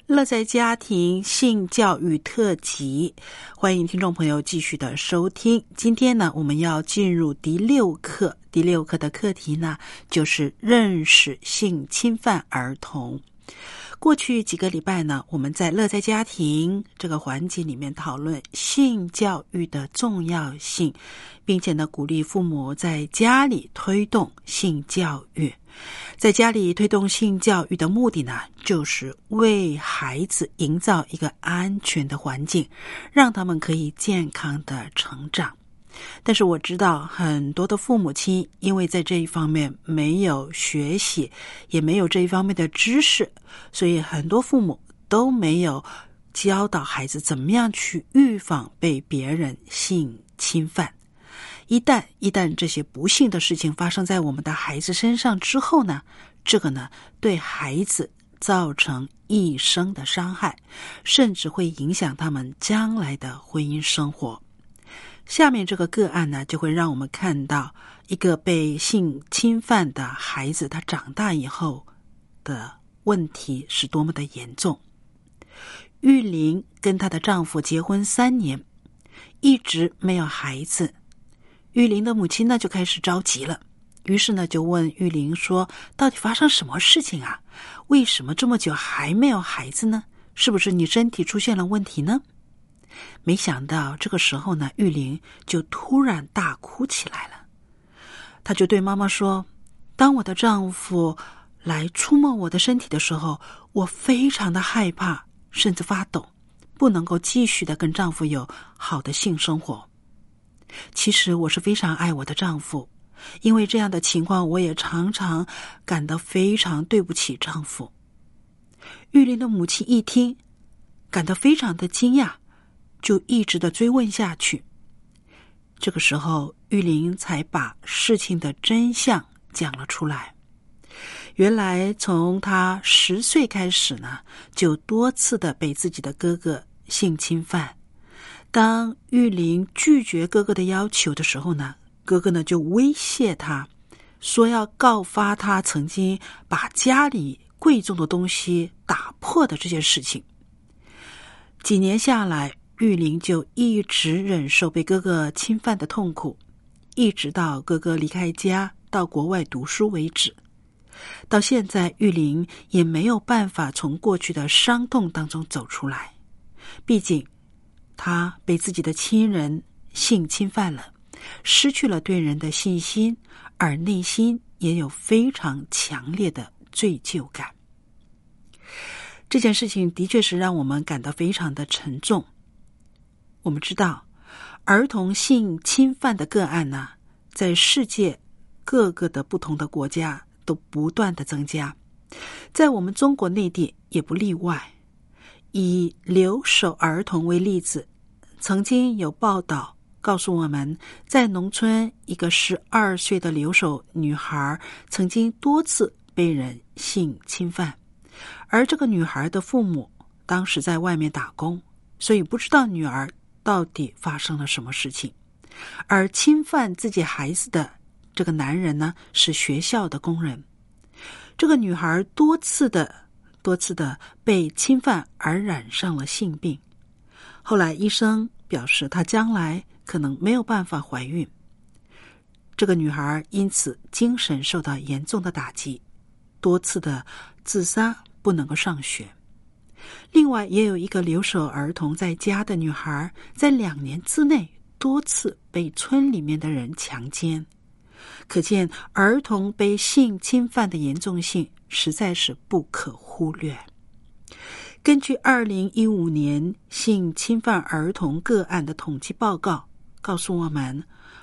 乐在家庭性教育特辑，欢迎听众朋友继续的收听。今天呢，我们要进入第六课。第六课的课题呢，就是认识性侵犯儿童。过去几个礼拜呢，我们在乐在家庭这个环节里面讨论性教育的重要性，并且呢，鼓励父母在家里推动性教育。在家里推动性教育的目的呢，就是为孩子营造一个安全的环境，让他们可以健康的成长。但是我知道很多的父母亲因为在这一方面没有学习，也没有这一方面的知识，所以很多父母都没有教导孩子怎么样去预防被别人性侵犯。一旦这些不幸的事情发生在我们的孩子身上之后呢，这个呢对孩子造成一生的伤害，甚至会影响他们将来的婚姻生活。下面这个个案呢，就会让我们看到一个被性侵犯的孩子，他长大以后的问题是多么的严重。玉玲跟她的丈夫结婚3年，一直没有孩子。玉玲的母亲呢就开始着急了，于是呢就问玉玲说，到底发生什么事情啊？为什么这么久还没有孩子呢？是不是你身体出现了问题呢？没想到这个时候呢，玉玲就突然大哭起来了。她就对妈妈说，当我的丈夫来触摸我的身体的时候，我非常的害怕，甚至发抖，不能够继续的跟丈夫有好的性生活。其实我是非常爱我的丈夫，因为这样的情况我也常常感到非常对不起丈夫。玉玲的母亲一听，感到非常的惊讶，就一直的追问下去。这个时候，玉玲才把事情的真相讲了出来。原来从她10岁开始呢，就多次的被自己的哥哥性侵犯。当玉玲拒绝哥哥的要求的时候呢，哥哥呢就威胁她，说要告发她曾经把家里贵重的东西打破的这件事情。几年下来，玉玲就一直忍受被哥哥侵犯的痛苦，一直到哥哥离开家到国外读书为止。到现在，玉玲也没有办法从过去的伤痛当中走出来。毕竟她被自己的亲人性侵犯了，失去了对人的信心，而内心也有非常强烈的罪疚感。这件事情的确是让我们感到非常的沉重。我们知道，儿童性侵犯的个案呢，在世界各个的不同的国家都不断的增加，在我们中国内地也不例外。以留守儿童为例子，曾经有报道告诉我们，在农村一个12岁的留守女孩曾经多次被人性侵犯，而这个女孩的父母当时在外面打工，所以不知道女儿到底发生了什么事情。而侵犯自己孩子的这个男人呢，是学校的工人。这个女孩多次的被侵犯而染上了性病，后来医生表示她将来可能没有办法怀孕。这个女孩因此精神受到严重的打击，多次的自杀，不能够上学。另外也有一个留守儿童在家的女孩，在2年之内多次被村里面的人强奸。可见儿童被性侵犯的严重性实在是不可忽略。根据2015年性侵犯儿童个案的统计报告告诉我们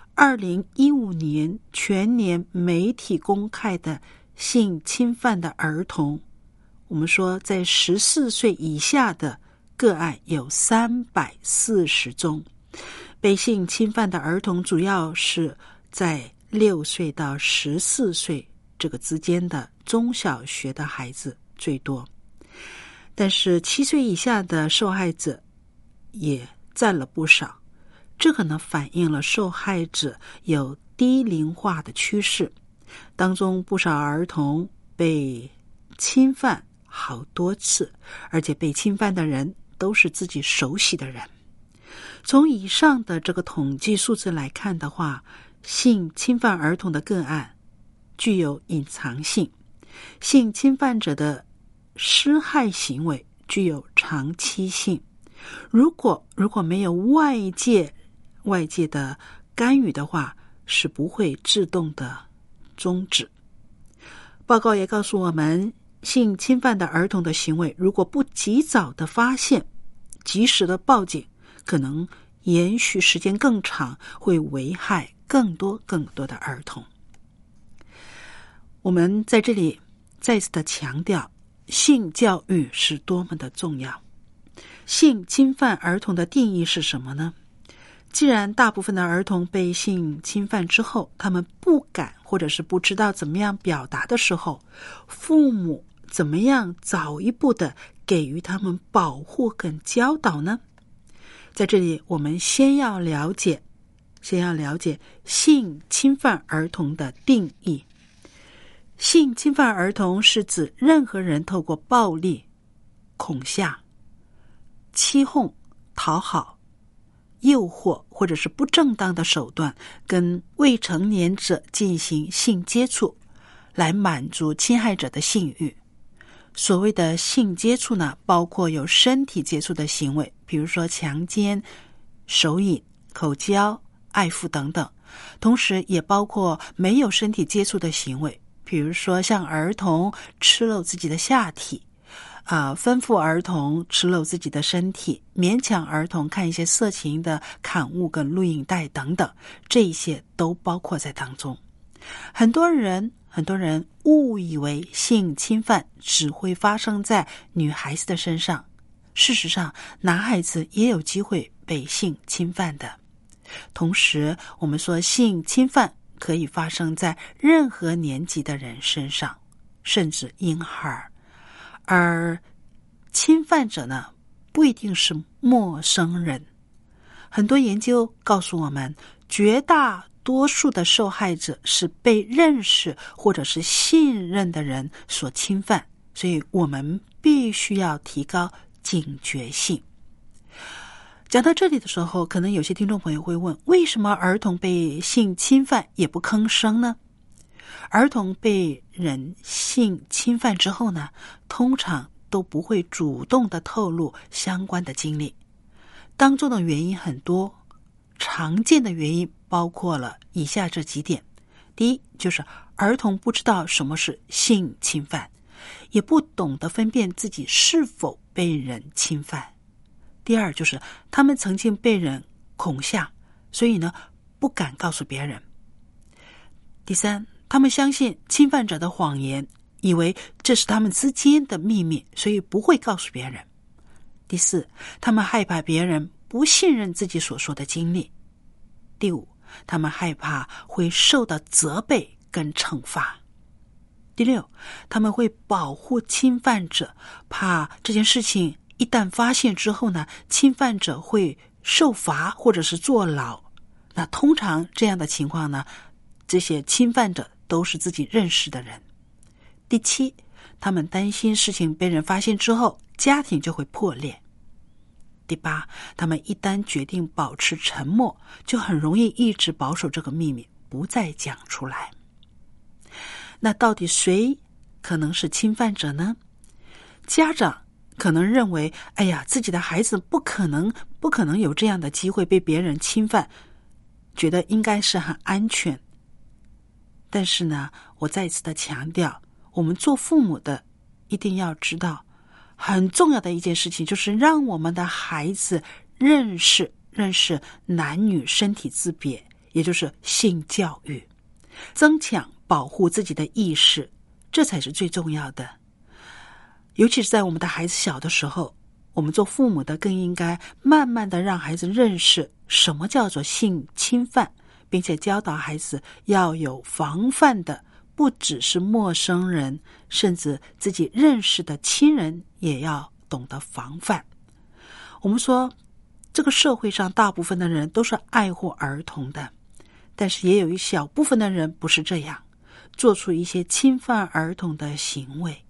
，2015年全年媒体公开的性侵犯的儿童，我们说在14岁以下的个案有340宗。被性侵犯的儿童主要是在6岁到14岁这个之间的中小学的孩子最多，但是7岁以下的受害者也占了不少。这可能反映了受害者有低龄化的趋势，当中不少儿童被侵犯好多次，而且被侵犯的人都是自己熟悉的人。从以上的这个统计数字来看的话，性侵犯儿童的个案具有隐藏性，性侵犯者的施害行为具有长期性。如果没有外界的干预的话，是不会自动的终止。报告也告诉我们，性侵犯的儿童的行为如果不及早的发现，及时的报警，可能延续时间更长，会危害更多的儿童。我们在这里再次的强调，性教育是多么的重要。性侵犯儿童的定义是什么呢？既然大部分的儿童被性侵犯之后，他们不敢或者是不知道怎么样表达的时候，父母怎么样早一步的给予他们保护跟教导呢？在这里我们先要了解性侵犯儿童的定义。性侵犯儿童是指任何人透过暴力、恐吓、欺哄、讨好、诱惑或者是不正当的手段跟未成年者进行性接触，来满足侵害者的性欲。所谓的性接触呢，包括有身体接触的行为，比如说强奸、手引、口交、爱抚等等，同时也包括没有身体接触的行为，比如说向儿童吃露自己的下体，吩咐儿童吃露自己的身体，勉强儿童看一些色情的刊物跟录影带等等，这一些都包括在当中。很多人误以为性侵犯只会发生在女孩子的身上，事实上男孩子也有机会被性侵犯的。同时我们说性侵犯可以发生在任何年纪的人身上，甚至婴孩，而侵犯者呢，不一定是陌生人。很多研究告诉我们，绝大多数的受害者是被认识或者是信任的人所侵犯，所以我们必须要提高警觉性。讲到这里的时候，可能有些听众朋友会问，为什么儿童被性侵犯也不吭声呢？儿童被人性侵犯之后呢，通常都不会主动的透露相关的经历，当中的原因很多，常见的原因包括了以下这几点。第一，就是儿童不知道什么是性侵犯，也不懂得分辨自己是否被人侵犯。第二，就是他们曾经被人恐吓，所以呢不敢告诉别人。第三，他们相信侵犯者的谎言，以为这是他们之间的秘密，所以不会告诉别人。第四，他们害怕别人不信任自己所说的经历。第五，他们害怕会受到责备跟惩罚。第六，他们会保护侵犯者，怕这件事情一旦发现之后呢，侵犯者会受罚或者是坐牢。那通常这样的情况呢，这些侵犯者都是自己认识的人。第七，他们担心事情被人发现之后，家庭就会破裂。第八，他们一旦决定保持沉默，就很容易一直保守这个秘密，不再讲出来。那到底谁可能是侵犯者呢？家长可能认为，哎呀，自己的孩子不可能有这样的机会被别人侵犯，觉得应该是很安全。但是呢，我再次的强调，我们做父母的一定要知道，很重要的一件事情就是让我们的孩子认识男女身体之别，也就是性教育，增强保护自己的意识，这才是最重要的。尤其是在我们的孩子小的时候，我们做父母的更应该慢慢的让孩子认识什么叫做性侵犯，并且教导孩子要有防范的，不只是陌生人，甚至自己认识的亲人也要懂得防范。我们说，这个社会上大部分的人都是爱护儿童的，但是也有一小部分的人不是这样，做出一些侵犯儿童的行为。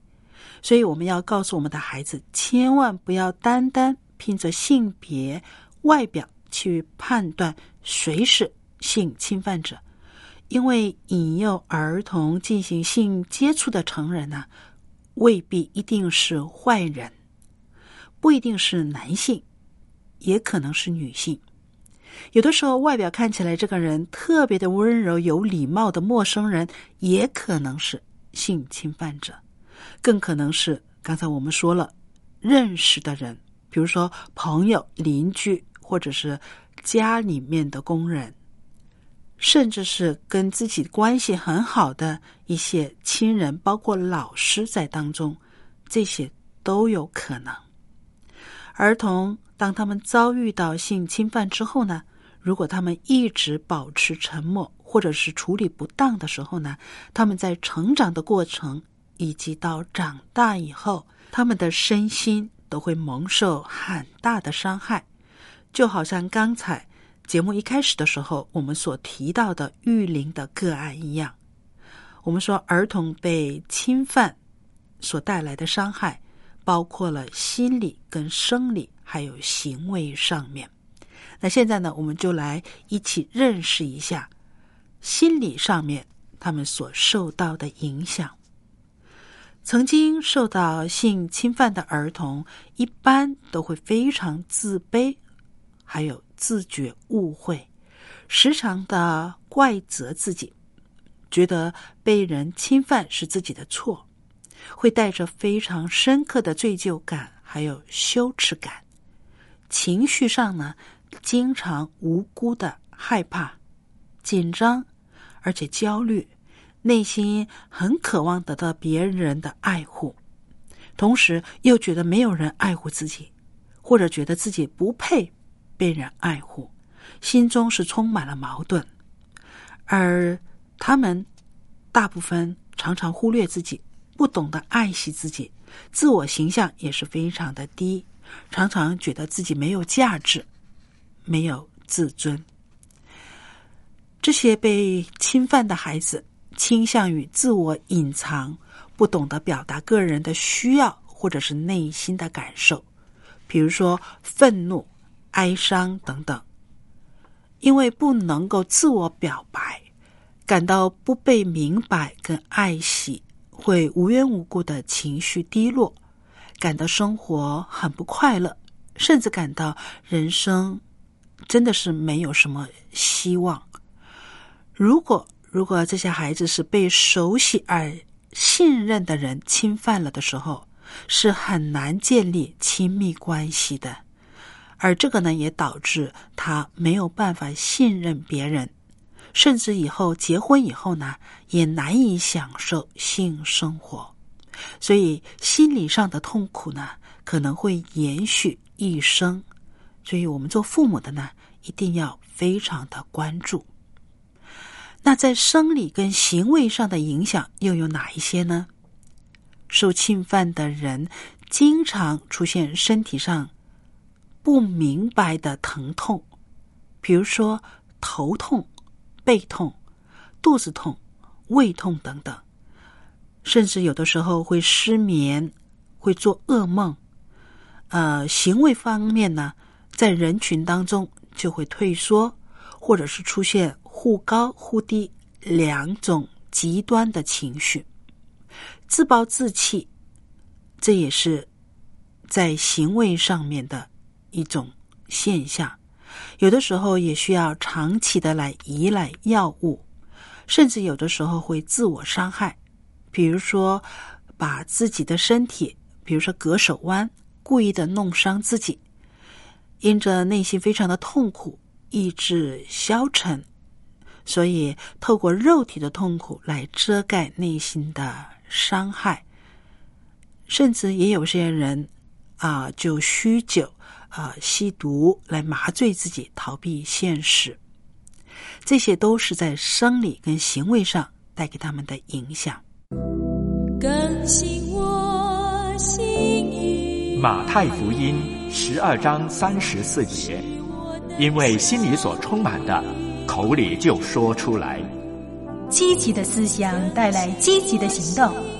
所以我们要告诉我们的孩子，千万不要单单凭着性别外表去判断谁是性侵犯者，因为引诱儿童进行性接触的成人呢，未必一定是坏人，不一定是男性，也可能是女性。有的时候外表看起来这个人特别的温柔有礼貌的陌生人，也可能是性侵犯者，更可能是刚才我们说了认识的人，比如说朋友、邻居，或者是家里面的工人，甚至是跟自己关系很好的一些亲人，包括老师在当中，这些都有可能。儿童当他们遭遇到性侵犯之后呢，如果他们一直保持沉默，或者是处理不当的时候呢，他们在成长的过程以及到长大以后，他们的身心都会蒙受很大的伤害。就好像刚才节目一开始的时候我们所提到的育龄的个案一样，我们说儿童被侵犯所带来的伤害包括了心理跟生理还有行为上面。那现在呢，我们就来一起认识一下心理上面他们所受到的影响。曾经受到性侵犯的儿童一般都会非常自卑，还有自觉误会，时常的怪责自己，觉得被人侵犯是自己的错，会带着非常深刻的罪疚感还有羞耻感。情绪上呢，经常无辜的害怕、紧张，而且焦虑，内心很渴望得到别人的爱护，同时又觉得没有人爱护自己，或者觉得自己不配被人爱护，心中是充满了矛盾。而他们大部分常常忽略自己，不懂得爱惜自己，自我形象也是非常的低，常常觉得自己没有价值，没有自尊。这些被侵犯的孩子倾向于自我隐藏，不懂得表达个人的需要或者是内心的感受，比如说愤怒、哀伤等等。因为不能够自我表白，感到不被明白跟爱惜，会无缘无故的情绪低落，感到生活很不快乐，甚至感到人生真的是没有什么希望。如果这些孩子是被熟悉而信任的人侵犯了的时候，是很难建立亲密关系的，而这个呢，也导致他没有办法信任别人，甚至以后结婚以后呢，也难以享受性生活。所以心理上的痛苦呢，可能会延续一生。所以我们做父母的呢，一定要非常的关注。那在生理跟行为上的影响又有哪一些呢？受侵犯的人经常出现身体上不明白的疼痛，比如说头痛、背痛、肚子痛、胃痛等等，甚至有的时候会失眠，会做噩梦。行为方面呢，在人群当中就会退缩，或者是出现忽高忽低两种极端的情绪。自暴自弃，这也是在行为上面的一种现象。有的时候也需要长期的来依赖药物，甚至有的时候会自我伤害，比如说把自己的身体，比如说割手腕，故意的弄伤自己，因着内心非常的痛苦，意志消沉，所以透过肉体的痛苦来遮盖内心的伤害。甚至也有些人就酗酒吸毒来麻醉自己，逃避现实。这些都是在生理跟行为上带给他们的影响。 更新我心意。 马太福音12章34节，因为心里所充满的，口里就说出来。 积极的思想带来积极的行动，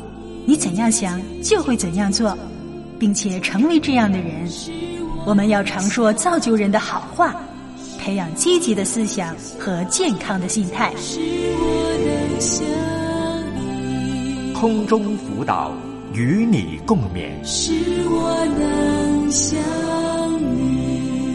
你怎样想就会怎样做，并且成为这样的人。我们要常说造就人的好话，培养积极的思想和健康的心态。 空中辅导，与你共勉。 使我能像你。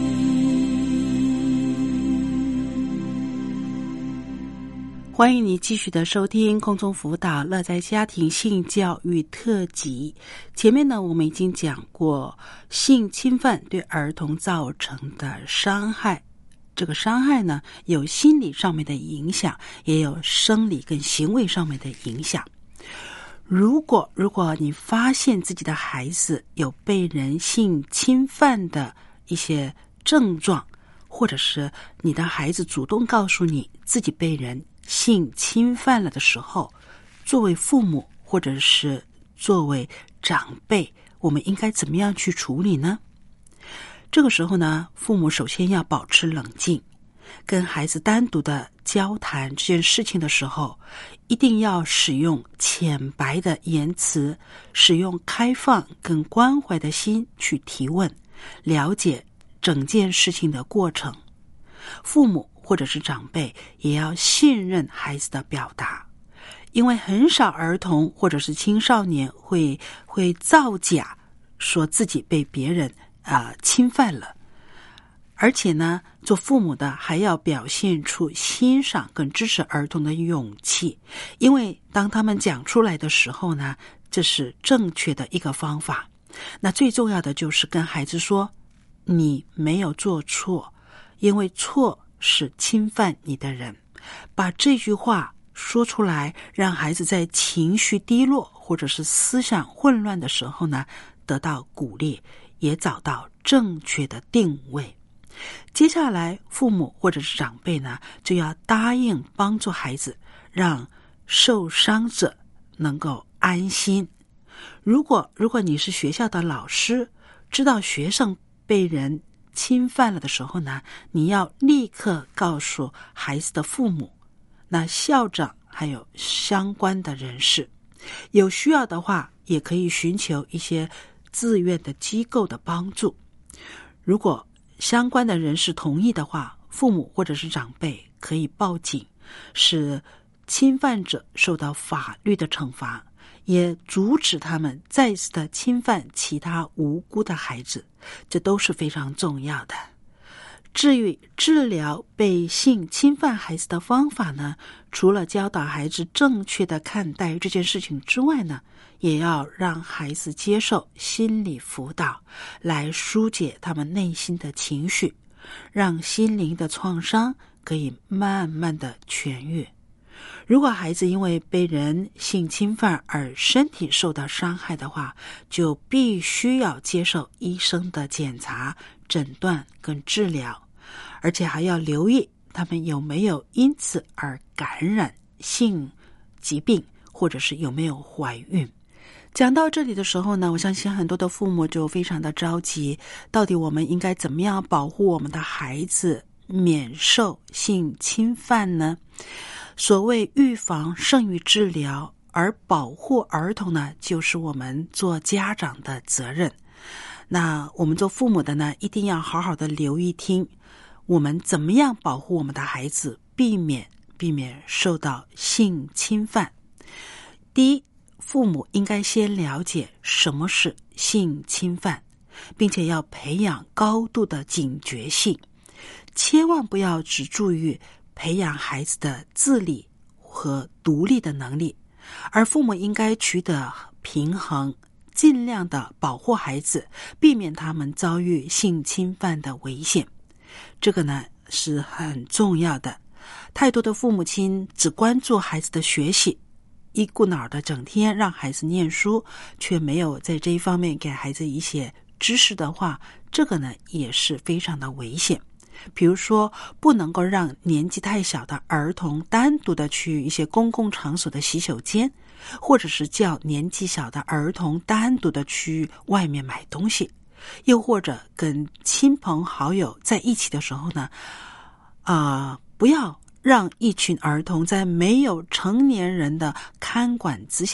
欢迎你继续的收听空中辅导乐在家庭性教育特辑。前面呢，我们已经讲过性侵犯对儿童造成的伤害。这个伤害呢，有心理上面的影响，也有生理跟行为上面的影响。如果你发现自己的孩子有被人性侵犯的一些症状，或者是你的孩子主动告诉你自己被人性侵犯了的时候，作为父母或者是作为长辈，我们应该怎么样去处理呢？这个时候呢，父母首先要保持冷静，跟孩子单独的交谈这件事情的时候，一定要使用浅白的言辞，使用开放跟关怀的心去提问，了解整件事情的过程。父母或者是长辈也要信任孩子的表达，因为很少儿童或者是青少年会造假说自己被别人侵犯了。而且呢，做父母的还要表现出欣赏跟支持儿童的勇气，因为当他们讲出来的时候呢，这是正确的一个方法。那最重要的就是跟孩子说，你没有做错，因为错是侵犯你的人。把这句话说出来，让孩子在情绪低落或者是思想混乱的时候呢，得到鼓励，也找到正确的定位。接下来父母或者是长辈呢，就要答应帮助孩子，让受伤者能够安心。如果你是学校的老师，知道学生被人侵犯了的时候呢，你要立刻告诉孩子的父母，那校长还有相关的人士，有需要的话也可以寻求一些自愿的机构的帮助。如果相关的人士同意的话，父母或者是长辈可以报警，使侵犯者受到法律的惩罚，也阻止他们再次的侵犯其他无辜的孩子，这都是非常重要的。至于治疗被性侵犯孩子的方法呢，除了教导孩子正确的看待这件事情之外呢，也要让孩子接受心理辅导，来疏解他们内心的情绪，让心灵的创伤可以慢慢的痊愈。如果孩子因为被人性侵犯而身体受到伤害的话，就必须要接受医生的检查、诊断跟治疗，而且还要留意他们有没有因此而感染性疾病，或者是有没有怀孕。讲到这里的时候呢，我相信很多的父母就非常的着急，到底我们应该怎么样保护我们的孩子免受性侵犯呢？所谓预防胜于治疗，而保护儿童呢，就是我们做家长的责任。那我们做父母的呢，一定要好好的留意听，我们怎么样保护我们的孩子，避免受到性侵犯。第一，父母应该先了解什么是性侵犯，并且要培养高度的警觉性，千万不要只注意培养孩子的自理和独立的能力，而父母应该取得平衡，尽量的保护孩子，避免他们遭遇性侵犯的危险。这个呢是很重要的。太多的父母亲只关注孩子的学习，一股脑的整天让孩子念书，却没有在这一方面给孩子一些知识的话，这个呢也是非常的危险。比如说，不能够让年纪太小的儿童单独的去一些公共场所的洗手间，或者是叫年纪小的儿童单独的去外面买东西，又或者跟亲朋好友在一起的时候呢，不要让一群儿童在没有成年人的看管之下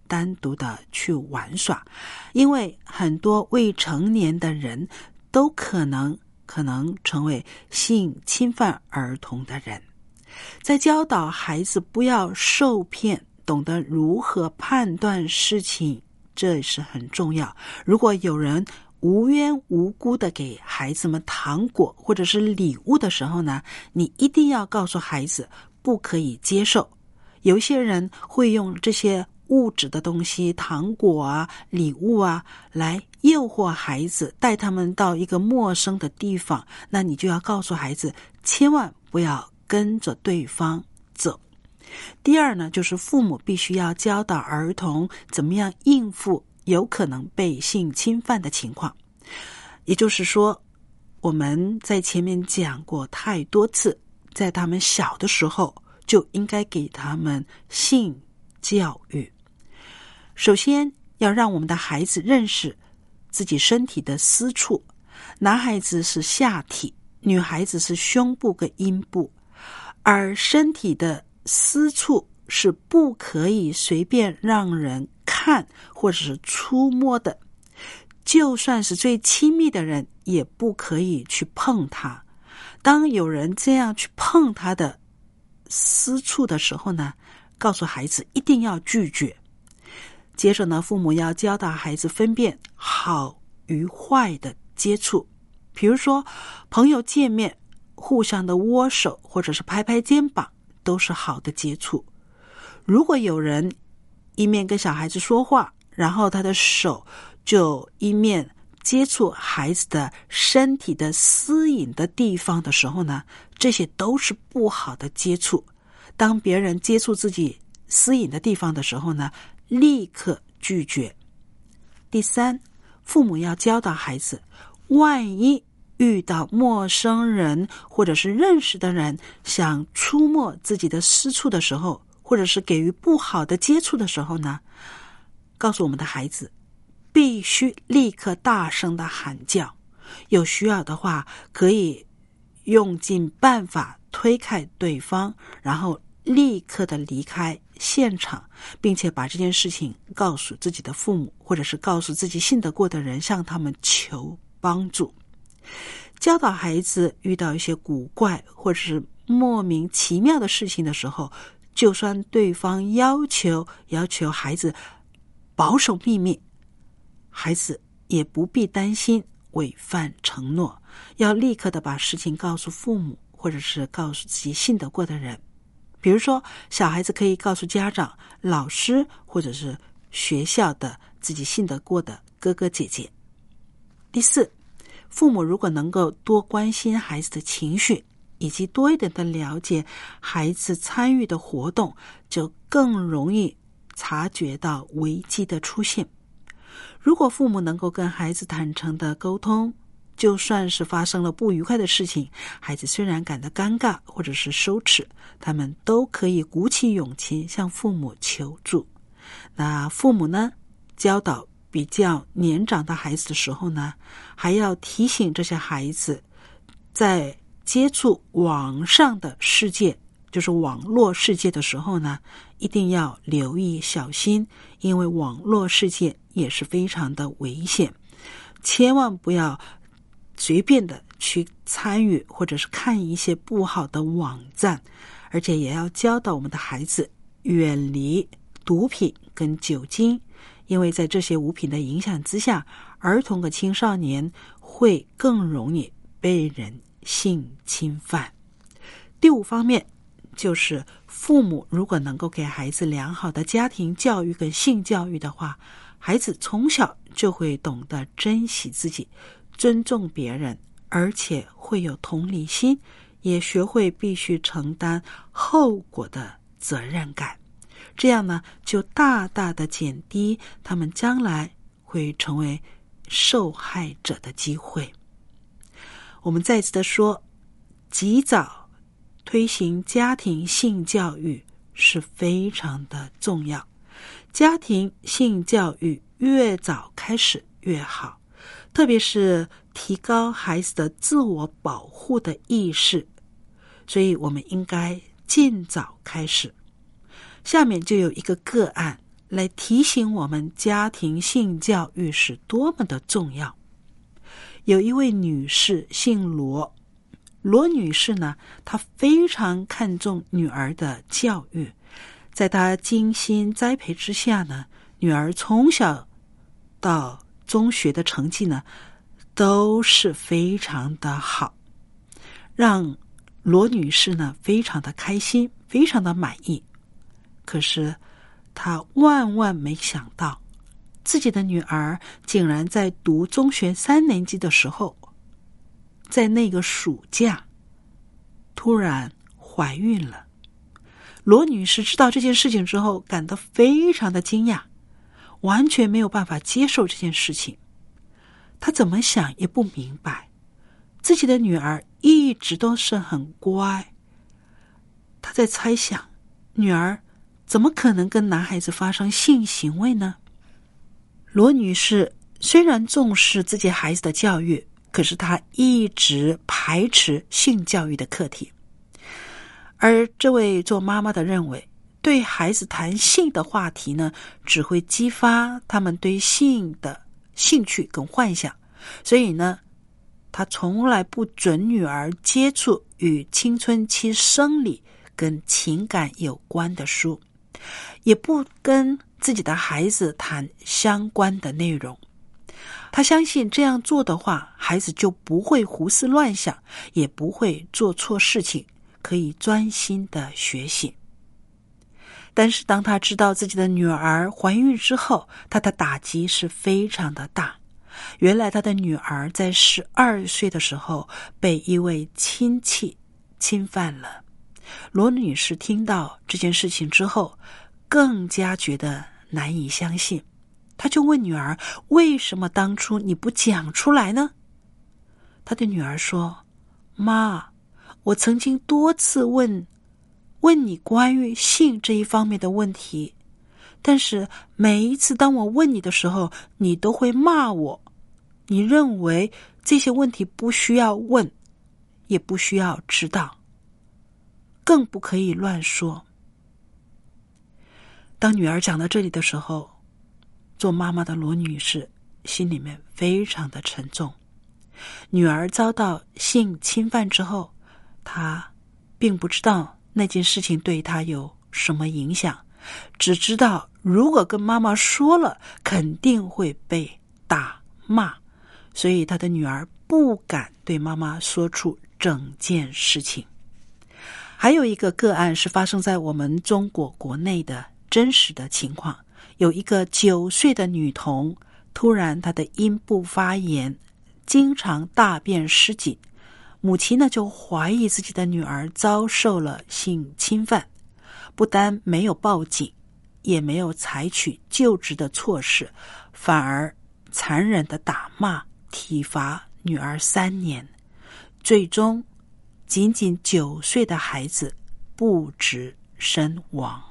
单独的去玩耍，因为很多未成年的人都可能成为性侵犯儿童的人。在教导孩子不要受骗，懂得如何判断事情，这也是很重要。如果有人无缘无故的给孩子们糖果或者是礼物的时候呢，你一定要告诉孩子不可以接受。有一些人会用这些物质的东西，糖果啊、礼物啊，来诱惑孩子，带他们到一个陌生的地方，那你就要告诉孩子千万不要跟着对方走。第二呢，就是父母必须要教导儿童怎么样应付有可能被性侵犯的情况。也就是说，我们在前面讲过太多次，在他们小的时候就应该给他们性教育。首先要让我们的孩子认识自己身体的私处，男孩子是下体，女孩子是胸部跟阴部，而身体的私处是不可以随便让人看或者是触摸的，就算是最亲密的人也不可以去碰它。当有人这样去碰他的私处的时候呢，告诉孩子一定要拒绝。接着呢，父母要教导孩子分辨好与坏的接触，比如说朋友见面互相的握手或者是拍拍肩膀都是好的接触。如果有人一面跟小孩子说话，然后他的手就一面接触孩子的身体的私隐的地方的时候呢，这些都是不好的接触。当别人接触自己私隐的地方的时候呢，立刻拒绝。第三，父母要教导孩子，万一遇到陌生人或者是认识的人想触摸自己的私处的时候，或者是给予不好的接触的时候呢，告诉我们的孩子必须立刻大声的喊叫，有需要的话可以用尽办法推开对方，然后立刻的离开现场，并且把这件事情告诉自己的父母，或者是告诉自己信得过的人，向他们求帮助。教导孩子遇到一些古怪或者是莫名其妙的事情的时候，就算对方要求孩子保守秘密，孩子也不必担心违反承诺，要立刻的把事情告诉父母，或者是告诉自己信得过的人。比如说，小孩子可以告诉家长、老师，或者是学校的自己信得过的哥哥姐姐。第四，父母如果能够多关心孩子的情绪，以及多一点的了解孩子参与的活动，就更容易察觉到危机的出现。如果父母能够跟孩子坦诚的沟通，就算是发生了不愉快的事情，孩子虽然感到尴尬或者是羞耻，他们都可以鼓起勇气向父母求助。那父母呢，教导比较年长的孩子的时候呢，还要提醒这些孩子，在接触网上的世界，就是网络世界的时候呢，一定要留意小心，因为网络世界也是非常的危险，千万不要随便的去参与或者是看一些不好的网站，而且也要教导我们的孩子远离毒品跟酒精，因为在这些物品的影响之下，儿童和青少年会更容易被人性侵犯。第五方面就是父母如果能够给孩子良好的家庭教育跟性教育的话，孩子从小就会懂得珍惜自己，尊重别人，而且会有同理心，也学会必须承担后果的责任感。这样呢，就大大的减低他们将来会成为受害者的机会。我们再次的说，及早推行家庭性教育是非常的重要，家庭性教育越早开始越好，特别是提高孩子的自我保护的意识，所以我们应该尽早开始。下面就有一个个案来提醒我们家庭性教育是多么的重要。有一位女士姓罗，罗女士呢，她非常看重女儿的教育，在她精心栽培之下呢，女儿从小到中学的成绩呢都是非常的好，让罗女士呢非常的开心，非常的满意。可是她万万没想到，自己的女儿竟然在读中学3年级的时候，在那个暑假突然怀孕了。罗女士知道这件事情之后，感到非常的惊讶，完全没有办法接受这件事情。她怎么想也不明白，自己的女儿一直都是很乖。她在猜想，女儿怎么可能跟男孩子发生性行为呢？罗女士虽然重视自己孩子的教育，可是她一直排斥性教育的课题。而这位做妈妈的认为，对孩子谈性的话题呢，只会激发他们对性的兴趣跟幻想，所以呢，她从来不准女儿接触与青春期生理跟情感有关的书，也不跟自己的孩子谈相关的内容。她相信这样做的话，孩子就不会胡思乱想，也不会做错事情，可以专心的学习。但是当她知道自己的女儿怀孕之后，她的打击是非常的大。原来她的女儿在12岁的时候被一位亲戚侵犯了。罗女士听到这件事情之后，更加觉得难以相信。她就问女儿，为什么当初你不讲出来呢？她的女儿说，妈，我曾经多次问你关于性这一方面的问题，但是每一次当我问你的时候，你都会骂我，你认为这些问题不需要问，也不需要知道，更不可以乱说。当女儿讲到这里的时候，做妈妈的罗女士心里面非常的沉重。女儿遭到性侵犯之后，她并不知道那件事情对她有什么影响，只知道如果跟妈妈说了，肯定会被打骂，所以她的女儿不敢对妈妈说出整件事情。还有一个个案是发生在我们中国国内的真实的情况，有一个9岁的女童，突然她的阴部发炎，经常大便失禁，母亲呢就怀疑自己的女儿遭受了性侵犯，不但没有报警，也没有采取救治的措施，反而残忍的打骂体罚女儿3年，最终仅仅9岁的孩子不治身亡。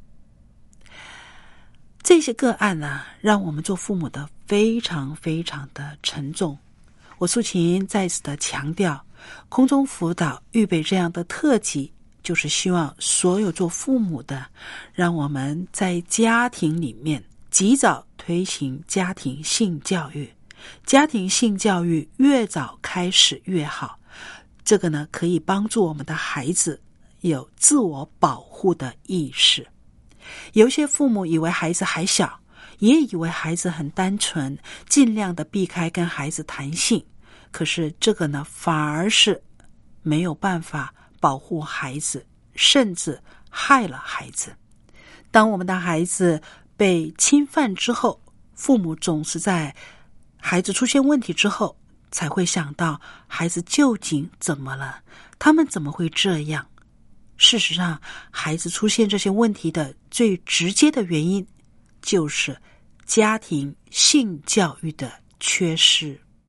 这些个案呢，让我们做父母的非常非常的沉重。我素琴再次的强调，空中辅导预备这样的特辑，就是希望所有做父母的，让我们在家庭里面及早推行家庭性教育。家庭性教育越早开始越好，这个呢，可以帮助我们的孩子有自我保护的意识。有些父母以为孩子还小，也以为孩子很单纯，尽量的避开跟孩子谈性，可是这个呢，反而是没有办法保护孩子，甚至害了孩子。当我们的孩子被侵犯之后，父母总是在孩子出现问题之后才会想到孩子究竟怎么了，他们怎么会这样。事实上，孩子出现这些问题的最直接的原因，就是家庭性教育的缺失。